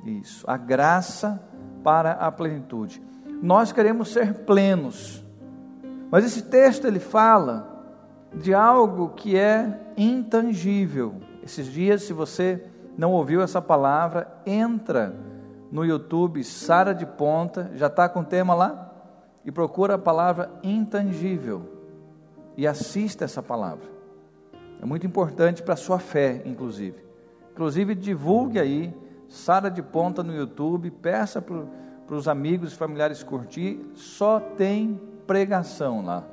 Isso, a graça para a plenitude. Nós queremos ser plenos, mas esse texto ele fala de algo que é intangível. Esses dias, se você não ouviu essa palavra, entra no YouTube, Sara de Ponta, já está com o tema lá, e procura a palavra intangível, e assista essa palavra. É muito importante para a sua fé, inclusive. Inclusive, divulgue aí, Sara de Ponta no YouTube, peça para os amigos e familiares curtir, só tem pregação lá.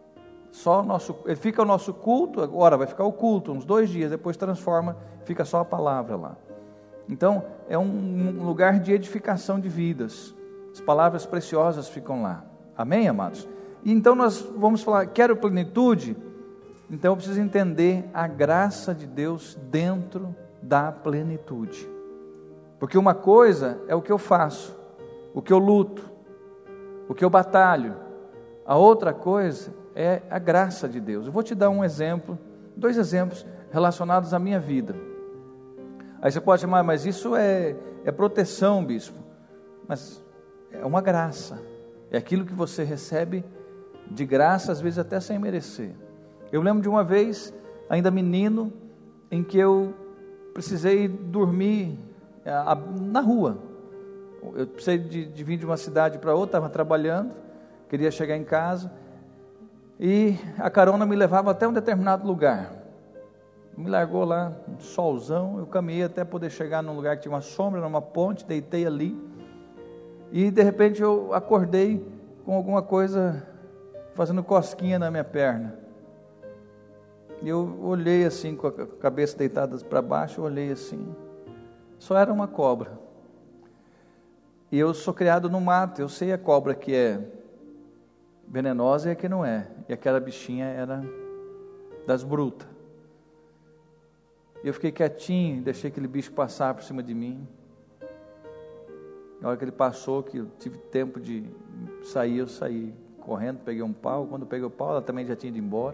Fica o nosso culto, agora vai ficar o culto, uns 2 dias, depois transforma, fica só a palavra lá. Então, é um lugar de edificação de vidas, as palavras preciosas ficam lá, amém, amados? E então nós vamos falar, quero plenitude? Então eu preciso entender a graça de Deus dentro da plenitude, porque uma coisa é o que eu faço, o que eu luto, o que eu batalho, a outra coisa é a graça de Deus. Eu vou te dar um exemplo, 2 exemplos relacionados à minha vida. Aí você pode chamar, mas isso é proteção, bispo. Mas é uma graça, é aquilo que você recebe de graça, às vezes até sem merecer. Eu lembro de uma vez, ainda menino, em que eu precisei dormir na rua. Eu precisei de vir de uma cidade para outra, estava trabalhando, queria chegar em casa, e a carona me levava até um determinado lugar. Me largou lá, um solzão, eu caminhei até poder chegar num lugar que tinha uma sombra, numa ponte, deitei ali, e de repente eu acordei com alguma coisa fazendo cosquinha na minha perna. E eu olhei assim, com a cabeça deitada para baixo, eu olhei assim, só era uma cobra. E eu sou criado no mato, eu sei a cobra que é venenosa e a que não é, e aquela bichinha era das brutas. Eu fiquei quietinho, deixei aquele bicho passar por cima de mim. Na hora que ele passou, que eu tive tempo de sair, eu saí correndo, peguei um pau. Quando eu peguei o pau, ela também já tinha ido embora.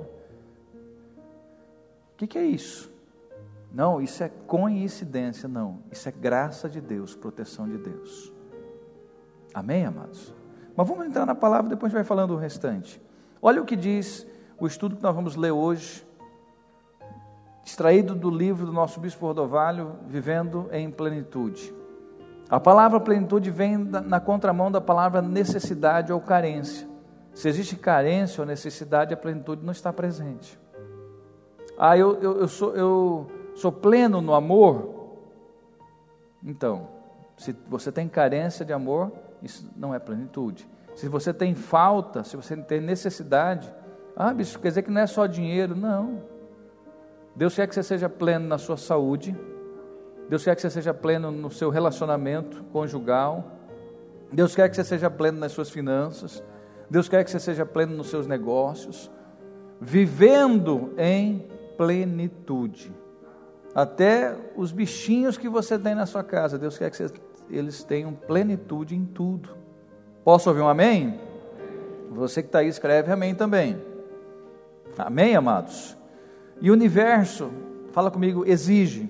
O que é isso? Não, isso é coincidência, não. Isso é graça de Deus, proteção de Deus. Amém, amados? Mas vamos entrar na palavra, depois a gente vai falando o restante. Olha o que diz o estudo que nós vamos ler hoje, extraído do livro do nosso bispo Rodovalho, Vivendo em Plenitude. A palavra plenitude vem na contramão da palavra necessidade ou carência. Se existe carência ou necessidade, a plenitude não está presente. Eu sou pleno no amor? Então, se você tem carência de amor, isso não é plenitude. Se você tem falta, se você tem necessidade, bicho, quer dizer que não é só dinheiro, não. Deus quer que você seja pleno na sua saúde, Deus quer que você seja pleno no seu relacionamento conjugal, Deus quer que você seja pleno nas suas finanças, Deus quer que você seja pleno nos seus negócios, vivendo em plenitude. Até os bichinhos que você tem na sua casa, Deus quer que eles tenham plenitude em tudo. Posso ouvir um amém? Você que está aí, escreve amém também. Amém, amados? E o universo, fala comigo, exige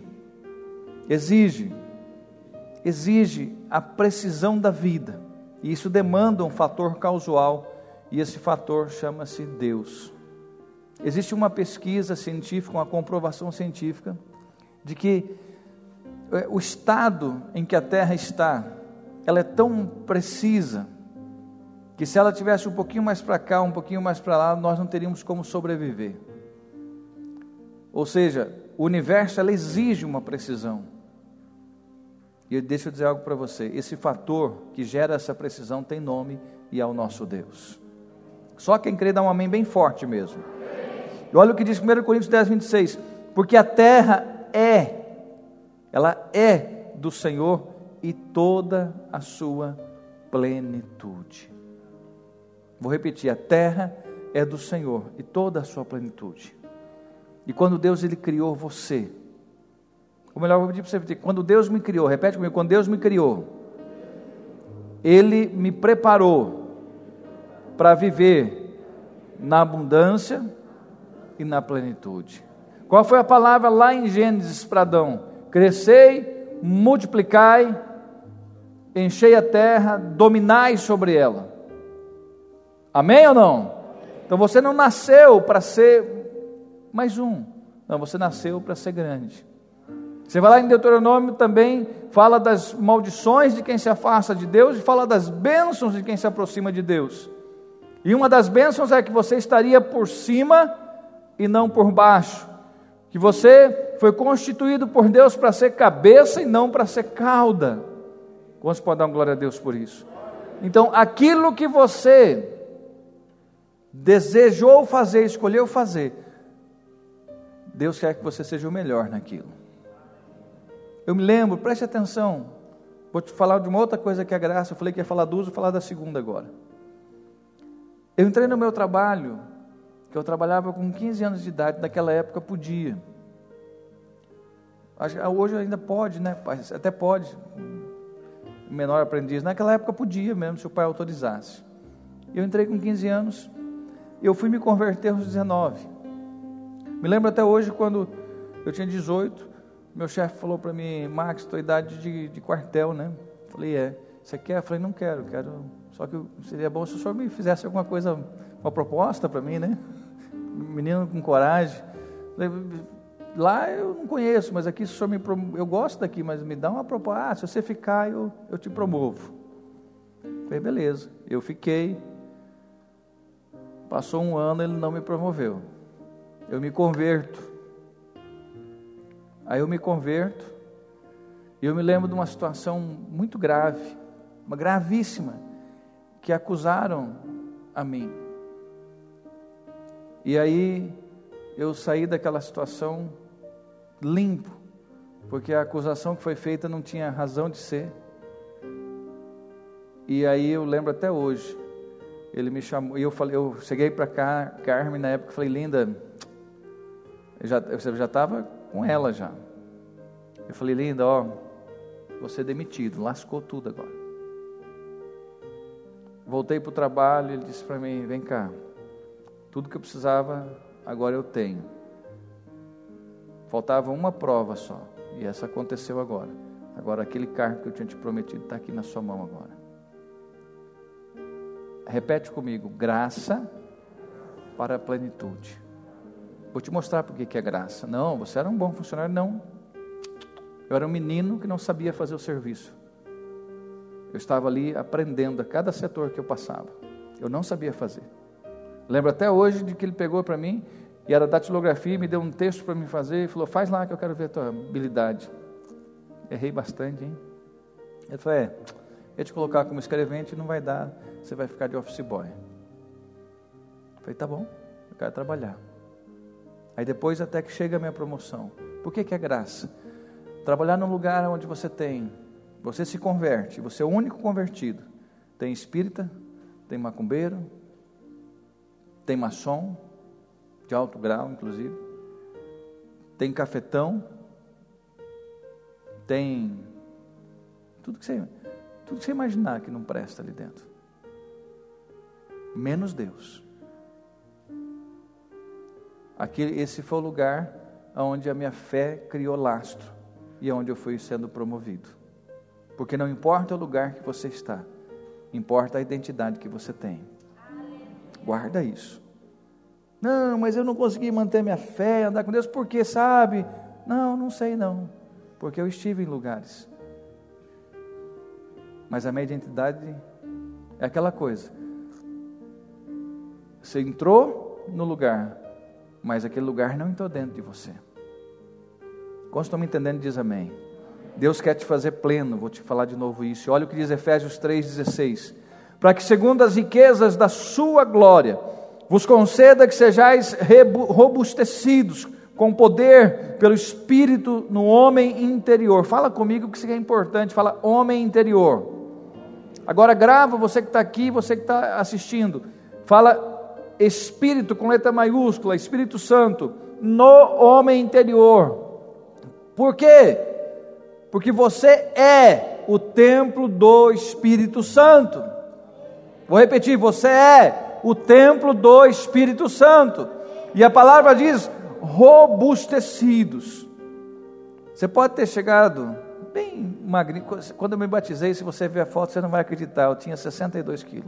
a precisão da vida, e isso demanda um fator causal, e esse fator chama-se Deus. Existe uma pesquisa científica, uma comprovação científica, de que o estado em que a Terra está, ela é tão precisa, que se ela tivesse um pouquinho mais para cá, um pouquinho mais para lá, nós não teríamos como sobreviver. Ou seja, o universo, ela exige uma precisão. E deixa eu dizer algo para você, esse fator que gera essa precisão tem nome, e é o nosso Deus. Só quem crê dá um amém bem forte mesmo. E olha o que diz 1 Coríntios 10, 26, porque a terra ela é do Senhor e toda a sua plenitude. Vou repetir, a terra é do Senhor e toda a sua plenitude. E quando Deus ele criou você, ou melhor, vou pedir para você repetir, quando Deus me criou, repete comigo, quando Deus me criou, Ele me preparou para viver na abundância e na plenitude. Qual foi a palavra lá em Gênesis para Adão? Crescei, multiplicai enchei a terra, dominai sobre ela. Amém ou não? Então você não nasceu para ser mais um. Não, você nasceu para ser grande. Você vai lá em Deuteronômio também, fala das maldições de quem se afasta de Deus e fala das bênçãos de quem se aproxima de Deus. E uma das bênçãos é que você estaria por cima e não por baixo. Que você foi constituído por Deus para ser cabeça e não para ser cauda. Quantos podem dar uma glória a Deus por isso? Então, aquilo que você desejou fazer, escolheu fazer, Deus quer que você seja o melhor naquilo. Eu me lembro, preste atenção, vou te falar de uma outra coisa que é a graça. Eu falei que ia falar duas, vou falar da segunda agora. Eu entrei no meu trabalho, que eu trabalhava com 15 anos de idade, naquela época podia. Hoje ainda pode, né? Até pode, menor aprendiz. Naquela época podia mesmo, se o pai autorizasse. Eu entrei com 15 anos, eu fui me converter aos 19. Me lembro até hoje, quando eu tinha 18, meu chefe falou para mim: Max, tua idade de quartel, né? Falei, você quer? Eu falei, não quero, só que seria bom se o senhor me fizesse alguma coisa, uma proposta para mim, né? Menino com coragem. Falei, lá eu não conheço, mas aqui se o senhor eu gosto daqui, mas me dá uma proposta. Se você ficar, eu te promovo. Falei, beleza. Eu fiquei. Passou um ano, ele não me promoveu. Eu me converto. Aí eu me converto, e eu me lembro de uma situação muito grave, uma gravíssima, que acusaram a mim. E aí eu saí daquela situação limpo, porque a acusação que foi feita não tinha razão de ser. E aí eu lembro até hoje, ele me chamou, e eu cheguei para cá, Carmen na época, falei, linda, eu já estava com ela já. Eu falei, linda, vou ser demitido, lascou tudo agora. Voltei para o trabalho, ele disse para mim, vem cá, tudo que eu precisava, agora eu tenho. Faltava uma prova só, e essa aconteceu agora. Agora aquele cargo que eu tinha te prometido está aqui na sua mão agora. Repete comigo, graça para a plenitude. Vou te mostrar por que é graça. Não, você era um bom funcionário, não. Eu era um menino que não sabia fazer o serviço. Eu estava ali aprendendo a cada setor que eu passava. Eu não sabia fazer. Lembro até hoje de que ele pegou para mim, e era datilografia, me deu um texto para mim fazer, e falou, faz lá que eu quero ver a tua habilidade. Errei bastante, hein? Ele falou, ia te colocar como escrevente, não vai dar, você vai ficar de office boy. Eu falei, tá bom, eu quero trabalhar. Aí depois até que chega a minha promoção. Por que é graça? Trabalhar num lugar onde você se converte, você é o único convertido. Tem espírita, tem macumbeiro, tem maçom, de alto grau inclusive, tem cafetão, tem tudo que você imaginar que não presta ali dentro. Menos Deus. Esse foi o lugar onde a minha fé criou lastro e onde eu fui sendo promovido. Porque não importa o lugar que você está, importa a identidade que você tem. Guarda isso. Não, mas eu não consegui manter minha fé, andar com Deus, porque sabe? Não sei não, porque eu estive em lugares. Mas a minha identidade é aquela coisa. Você entrou no lugar, mas aquele lugar não entrou dentro de você. Quantos estão me entendendo? Diz amém. Deus quer te fazer pleno, vou te falar de novo isso. Olha o que diz Efésios 3,16. Para que segundo as riquezas da sua glória, vos conceda que sejais robustecidos com poder pelo Espírito no homem interior. Fala comigo que isso é importante, fala homem interior. Agora grava, você que está aqui, você que está assistindo, fala Espírito com letra maiúscula, Espírito Santo, no homem interior. Por quê? Porque você é o templo do Espírito Santo. Vou repetir, você é o templo do Espírito Santo. E a palavra diz, robustecidos. Você pode ter chegado bem magrinho. Quando eu me batizei, se você ver a foto, você não vai acreditar, eu tinha 62 quilos.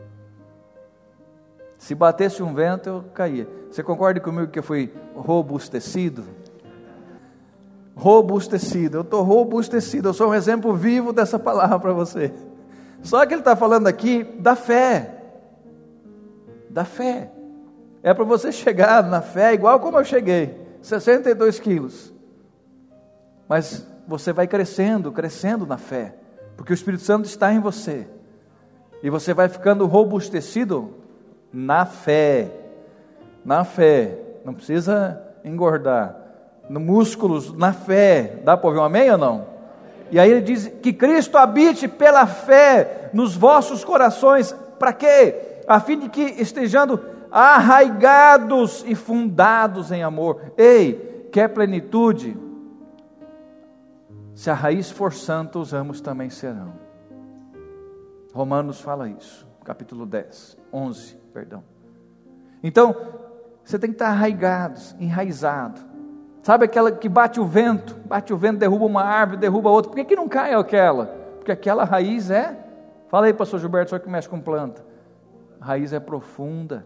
Se batesse um vento, eu caía. Você concorda comigo que eu fui robustecido? Robustecido, eu estou robustecido, eu sou um exemplo vivo dessa palavra para você. Só que ele está falando aqui da fé. Da fé. É para você chegar na fé igual como eu cheguei, 62 quilos. Mas você vai crescendo na fé, porque o Espírito Santo está em você. E você vai ficando robustecido na fé. Na fé. Não precisa engordar. No músculos, na fé. Dá para ouvir um amém ou não? E aí ele diz que Cristo habite pela fé nos vossos corações. Para quê? A fim de que estejando arraigados e fundados em amor. Ei, quer plenitude? Se a raiz for santa, os ramos também serão. Romanos fala isso, capítulo 11. Então, você tem que estar enraizado. Sabe aquela que bate o vento, derruba uma árvore, derruba outra. Por que não cai aquela? Porque aquela raiz fala aí, pastor Gilberto, só que mexe com planta. A raiz é profunda.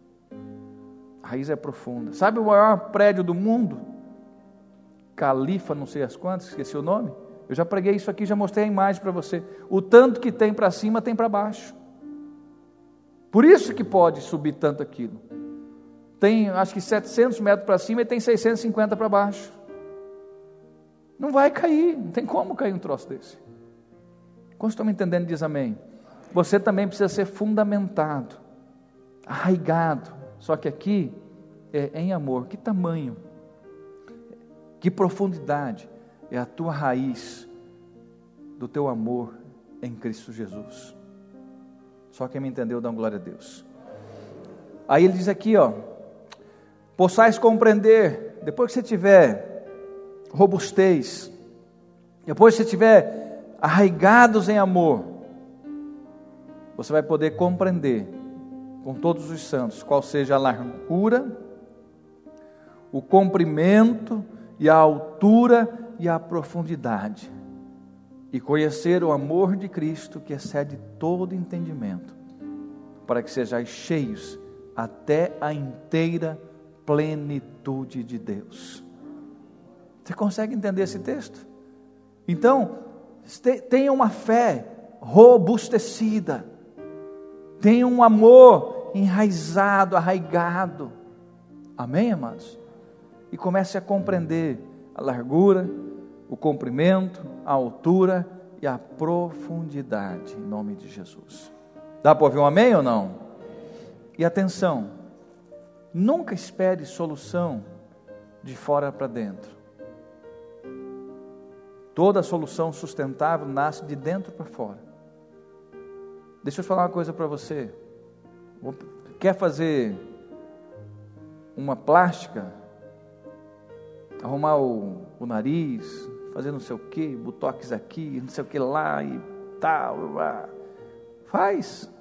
Sabe o maior prédio do mundo? Califa, não sei as quantas, esqueci o nome. Eu já preguei isso aqui, já mostrei a imagem para você. O tanto que tem para cima, tem para baixo. Por isso que pode subir tanto aquilo. Tem, acho que 700 metros para cima e tem 650 para baixo. Não vai cair, não tem como cair um troço desse. Quando estão me entendendo, diz amém. Você também precisa ser fundamentado, arraigado. Só que aqui é em amor. Que tamanho, que profundidade é a tua raiz do teu amor em Cristo Jesus. Só quem me entendeu, dá uma glória a Deus. Aí ele diz aqui, possais compreender, depois que você tiver robustez, depois que você tiver arraigados em amor, você vai poder compreender com todos os santos qual seja a largura, o comprimento e a altura e a profundidade, e conhecer o amor de Cristo que excede todo entendimento, para que sejais cheios até a inteira plenitude de Deus. Você consegue entender esse texto? Então, tenha uma fé robustecida, tenha um amor enraizado, arraigado, amém, amados? E comece a compreender a largura, o comprimento, a altura e a profundidade, em nome de Jesus. Dá para ouvir um amém ou não? E atenção, nunca espere solução de fora para dentro. Toda solução sustentável nasce de dentro para fora. Deixa eu falar uma coisa para você. Quer fazer uma plástica? Arrumar o nariz, fazer não sei o que, botox aqui, não sei o que lá e tal. Faz.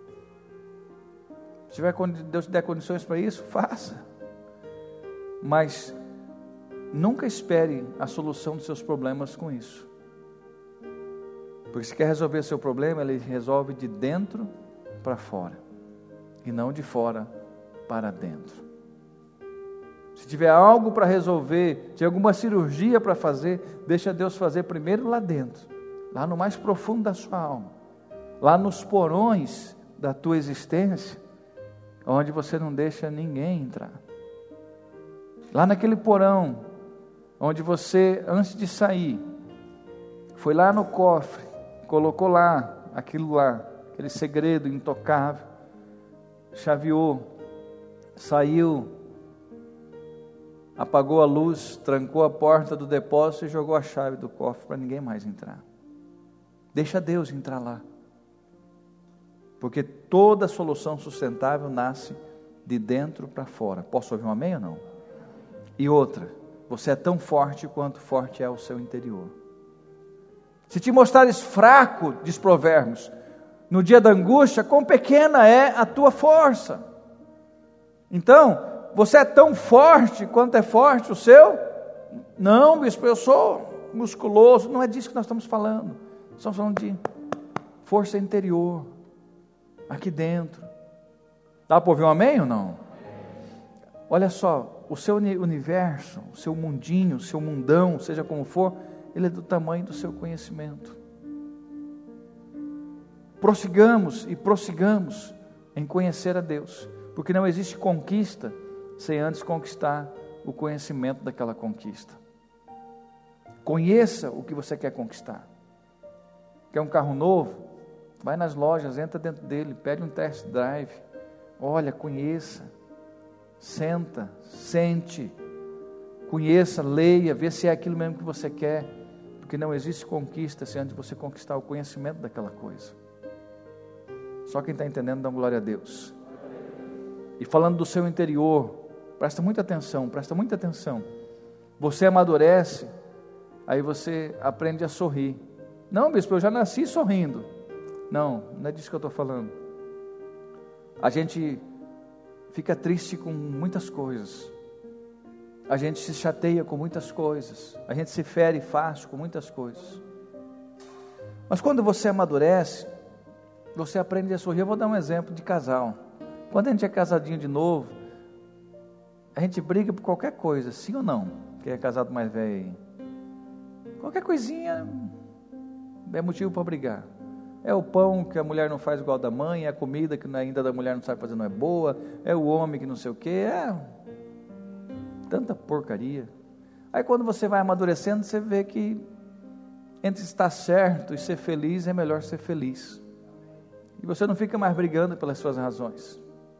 Se Deus te der condições para isso, faça. Mas nunca espere a solução dos seus problemas com isso. Porque se quer resolver seu problema, ele resolve de dentro para fora, e não de fora para dentro. Se tiver algo para resolver, se alguma cirurgia para fazer, deixa Deus fazer primeiro lá dentro, lá no mais profundo da sua alma, lá nos porões da tua existência, onde você não deixa ninguém entrar. Lá naquele porão, onde você, antes de sair, foi lá no cofre, colocou lá, aquele segredo intocável, chaveou, saiu, apagou a luz, trancou a porta do depósito e jogou a chave do cofre para ninguém mais entrar. Deixa Deus entrar lá, porque toda solução sustentável nasce de dentro para fora. Posso ouvir um amém ou não? E outra, você é tão forte quanto forte é o seu interior. Se te mostrares fraco, diz Provérbios, no dia da angústia, quão pequena é a tua força. Então, você é tão forte quanto é forte o seu? Não, bispo, eu sou musculoso. Não é disso que nós estamos falando. Estamos falando de força interior, aqui dentro. Dá para ouvir um amém ou não? Olha só, o seu universo, o seu mundinho, o seu mundão, seja como for, ele é do tamanho do seu conhecimento. Prossigamos em conhecer a Deus, porque não existe conquista sem antes conquistar o conhecimento daquela conquista. Conheça o que você quer conquistar. Quer um carro novo? Vai nas lojas, entra dentro dele, pede um test drive, olha, conheça, senta, sente, conheça, leia, vê se é aquilo mesmo que você quer, porque não existe conquista sem antes você conquistar o conhecimento daquela coisa. Só quem está entendendo, dá glória a Deus. E falando do seu interior, presta muita atenção, você amadurece, aí você aprende a sorrir. Não, bispo, eu já nasci sorrindo. Não é disso que eu estou falando. A gente fica triste com muitas coisas, a gente se chateia com muitas coisas, a gente se fere fácil com muitas coisas, mas quando você amadurece, você aprende a sorrir. Eu vou dar um exemplo de casal. Quando a gente é casadinho de novo, a gente briga por qualquer coisa, sim ou não? Quem é casado mais velho aí? Qualquer coisinha é motivo para brigar. É o pão que a mulher não faz igual da mãe, é a comida que ainda da mulher não sabe fazer, não é boa, é o homem que não sei o quê, é tanta porcaria. Aí quando você vai amadurecendo, você vê que entre estar certo e ser feliz, é melhor ser feliz. E você não fica mais brigando pelas suas razões.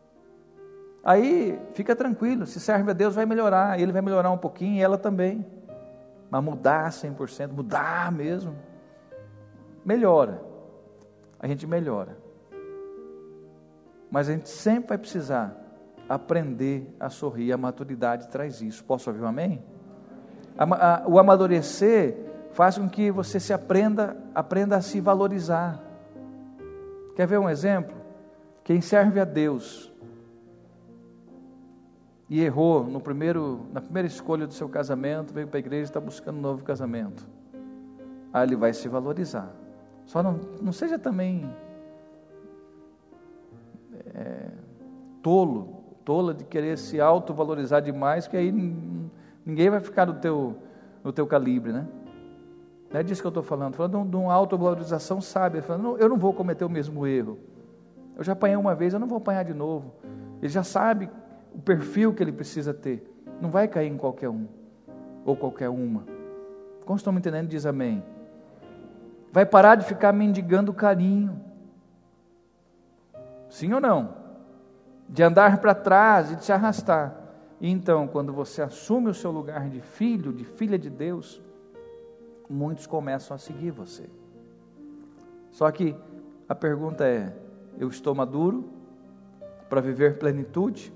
Aí fica tranquilo, se serve a Deus vai melhorar, ele vai melhorar um pouquinho e ela também. Mas mudar 100%, mudar mesmo, melhora. A gente melhora. Mas a gente sempre vai precisar aprender a sorrir. A maturidade traz isso. Posso ouvir um amém? O amadurecer faz com que você aprenda a se valorizar. Quer ver um exemplo? Quem serve a Deus e errou na primeira escolha do seu casamento, veio para a igreja e está buscando um novo casamento. Aí ele vai se valorizar. Só não seja também tola de querer se autovalorizar demais, que aí ninguém vai ficar no teu calibre, né? Não é disso que eu estou falando de uma autovalorização sábia, falando, eu não vou cometer o mesmo erro, eu já apanhei uma vez, eu não vou apanhar de novo. Ele já sabe o perfil que ele precisa ter, não vai cair em qualquer um, ou qualquer uma. Como estão me entendendo? Diz amém. Vai parar de ficar mendigando carinho, sim ou não? De andar para trás e de se arrastar. E então, quando você assume o seu lugar de filho, de filha de Deus, muitos começam a seguir você. Só que a pergunta é, eu estou maduro para viver plenitude?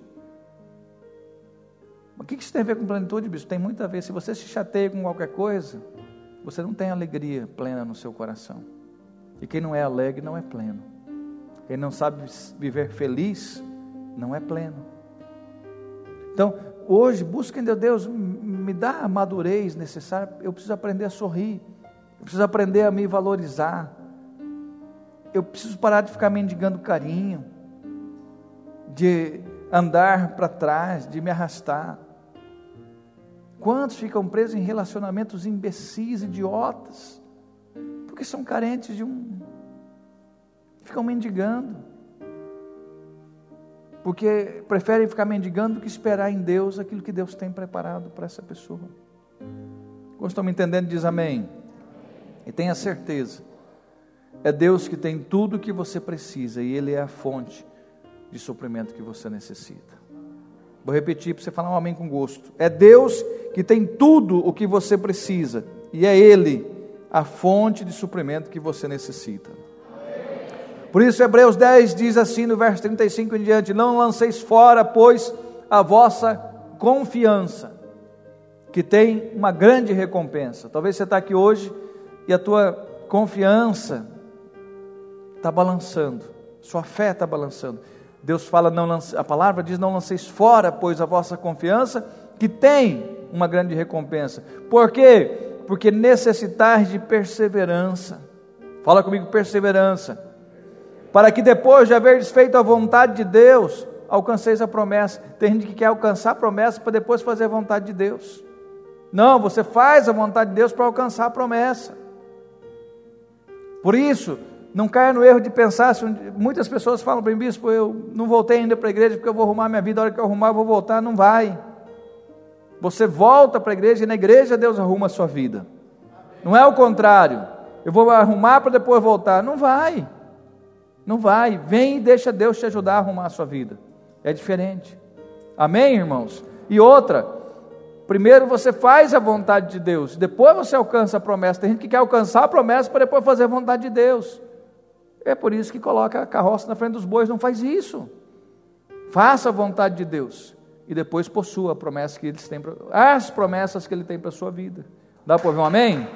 O que isso tem a ver com plenitude, bispo? Tem muito a ver. Se você se chateia com qualquer coisa, você não tem alegria plena no seu coração. E quem não é alegre não é pleno. Quem não sabe viver feliz não é pleno. Então, hoje, busquem de Deus, me dá a madurez necessária. Eu preciso aprender a sorrir. Eu preciso aprender a me valorizar. Eu preciso parar de ficar mendigando carinho, de andar para trás, de me arrastar. Quantos ficam presos em relacionamentos imbecis, idiotas, porque são carentes ficam mendigando, porque preferem ficar mendigando do que esperar em Deus aquilo que Deus tem preparado para essa pessoa. Como estão me entendendo? Diz amém. E tenha certeza, é Deus que tem tudo o que você precisa, e Ele é a fonte de suprimento que você necessita. Vou repetir para você falar um amém com gosto. É Deus que tem tudo o que você precisa, e é Ele a fonte de suprimento que você necessita. Por isso Hebreus 10 diz assim no verso 35 em diante: não lanceis fora, pois, a vossa confiança, que tem uma grande recompensa. Talvez você está aqui hoje e a tua confiança está balançando, sua fé está balançando. Deus fala, a palavra diz, não lanceis fora, pois, a vossa confiança, que tem uma grande recompensa. Por quê? Porque necessitais de perseverança. Fala comigo, perseverança. Para que depois de haveres feito a vontade de Deus, alcanceis a promessa. Tem gente que quer alcançar a promessa para depois fazer a vontade de Deus. Não, você faz a vontade de Deus para alcançar a promessa. Por isso, não caia no erro de pensar, muitas pessoas falam para mim, bispo, eu não voltei ainda para a igreja porque eu vou arrumar minha vida, a hora que eu arrumar eu vou voltar. Não vai. Você volta para a igreja e na igreja Deus arruma a sua vida. Não é o contrário. Eu vou arrumar para depois voltar. Não vai. Não vai. Vem e deixa Deus te ajudar a arrumar a sua vida. É diferente. Amém, irmãos? E outra, primeiro você faz a vontade de Deus, depois você alcança a promessa. Tem gente que quer alcançar a promessa para depois fazer a vontade de Deus. É por isso que coloca a carroça na frente dos bois. Não faz isso. Faça a vontade de Deus e depois possua a promessa que eles têm, as promessas que Ele tem para a sua vida. Dá para ouvir um amém?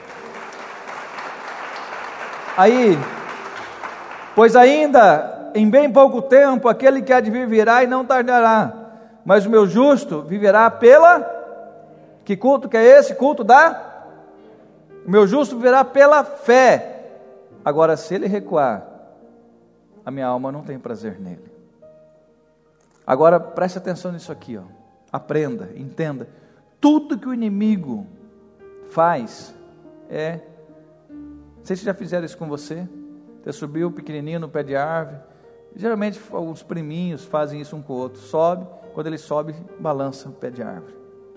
Aí, pois ainda em bem pouco tempo aquele que há de vir virá e não tardará, mas o meu justo viverá pela... Que culto que é esse? Culto da... O meu justo viverá pela fé. Agora, se ele recuar, a minha alma não tem prazer nele. Agora, preste atenção nisso aqui, ó. Aprenda, entenda. Tudo que o inimigo faz é... Vocês já fizeram isso com você? Você subiu pequenininho no pé de árvore. Geralmente, os priminhos fazem isso um com o outro. Sobe, quando ele sobe, balança o pé de árvore.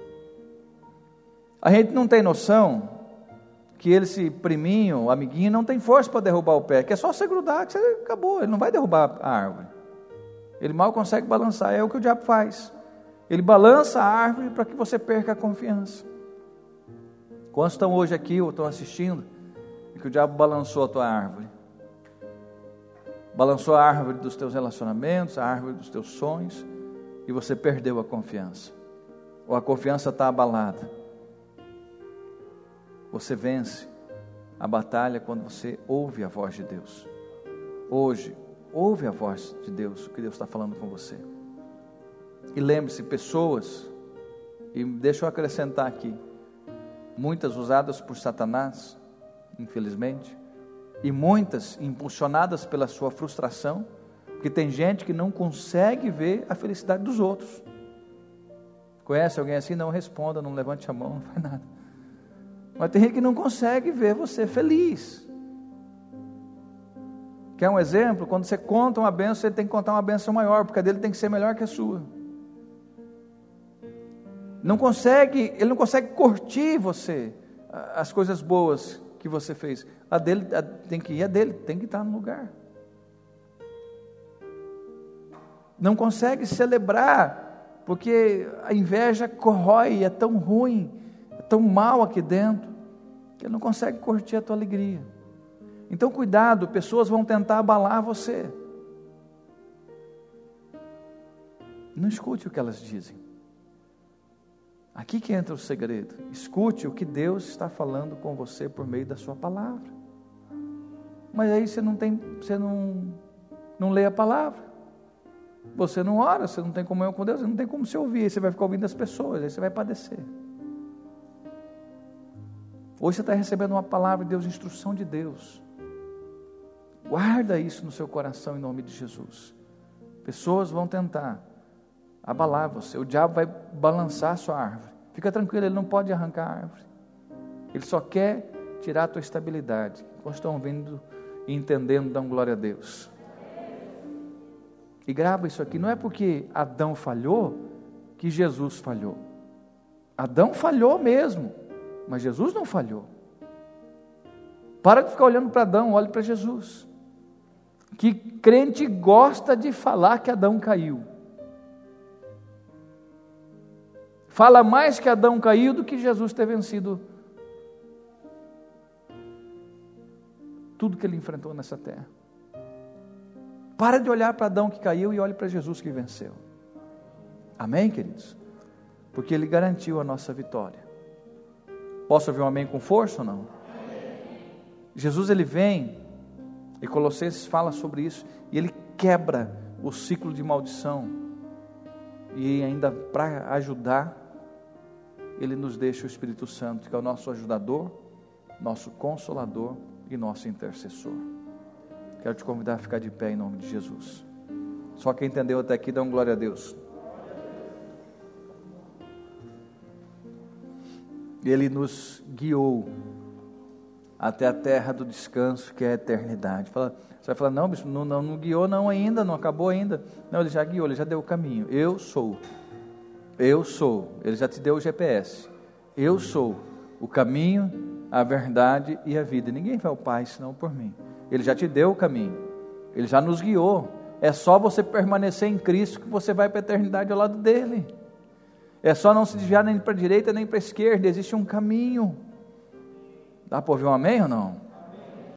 A gente não tem noção que esse priminho, amiguinho, não tem força para derrubar o pé, que é só você grudar, que você acabou, ele não vai derrubar a árvore. Ele mal consegue balançar, é o que o diabo faz. Ele balança a árvore para que você perca a confiança. Quantos estão hoje aqui, ou estão assistindo, e que o diabo balançou a tua árvore? Balançou a árvore dos teus relacionamentos, a árvore dos teus sonhos, e você perdeu a confiança. Ou a confiança está abalada. Você vence a batalha quando você ouve a voz de Deus. Hoje, ouve a voz de Deus, o que Deus está falando com você. E lembre-se, pessoas, e deixa eu acrescentar aqui, muitas usadas por Satanás, infelizmente, e muitas impulsionadas pela sua frustração, porque tem gente que não consegue ver a felicidade dos outros. Conhece alguém assim? Não responda, não levante a mão, não faz nada. Mas tem gente que não consegue ver você feliz. Quer um exemplo? Quando você conta uma bênção, você tem que contar uma bênção maior, porque a dele tem que ser melhor que a sua. Ele não consegue curtir você, as coisas boas que você fez. A dele tem que ir, a dele tem que estar no lugar. Não consegue celebrar, porque a inveja corrói, é tão ruim, é tão mal aqui dentro, que ele não consegue curtir a tua alegria. Então cuidado, pessoas vão tentar abalar você. Não escute o que elas dizem. Aqui que entra o segredo. Escute o que Deus está falando com você por meio da sua palavra. Mas aí você não lê a palavra. Você não ora, você não tem comunhão com Deus, você não tem como se ouvir, aí você vai ficar ouvindo as pessoas, aí você vai padecer. Hoje você está recebendo uma palavra de Deus, instrução de Deus. Guarda isso no seu coração em nome de Jesus. Pessoas vão tentar abalar você, o diabo vai balançar a sua árvore. Fica tranquilo, ele não pode arrancar a árvore. Ele só quer tirar a tua estabilidade. Quando estão ouvindo e entendendo, dão glória a Deus. E grava isso aqui, não é porque Adão falhou que Jesus falhou. Adão falhou mesmo, mas Jesus não falhou. Para de ficar olhando para Adão, olhe para Jesus. Que crente gosta de falar que Adão caiu. Fala mais que Adão caiu do que Jesus ter vencido tudo que ele enfrentou nessa terra. Para de olhar para Adão que caiu e olhe para Jesus que venceu. Amém, queridos? Porque ele garantiu a nossa vitória. Posso ouvir um amém com força ou não? Amém. Jesus, ele vem, e Colossenses fala sobre isso, e ele quebra o ciclo de maldição, e ainda para ajudar, Ele nos deixa o Espírito Santo, que é o nosso ajudador, nosso consolador e nosso intercessor. Quero te convidar a ficar de pé em nome de Jesus. Só quem entendeu até aqui, dá um glória a Deus. Ele nos guiou até a terra do descanso, que é a eternidade. Você vai falar, não, bispo, não guiou não ainda, não acabou ainda. Não, ele já guiou, ele já deu o caminho. Eu sou, ele já te deu o GPS. Eu sou o caminho, a verdade e a vida. Ninguém vai ao Pai senão por mim. Ele já te deu o caminho, ele já nos guiou. É só você permanecer em Cristo que você vai para a eternidade ao lado dele. É só não se desviar nem para a direita nem para a esquerda, existe um caminho. Dá para ouvir um amém ou não?